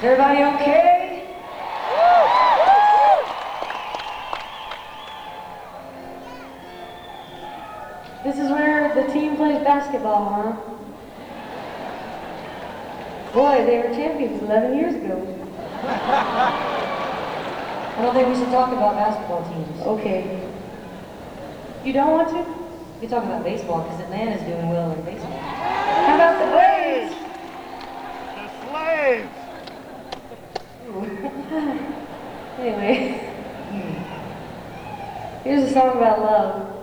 Everybody okay? This is where the team plays basketball, huh? Boy, they were champions 11 years ago. I don't think we should talk about basketball teams. Okay. You don't want to? We talk about baseball because Atlanta's doing well in baseball. How about the Braves? The slaves! Anyway, here's a song about love.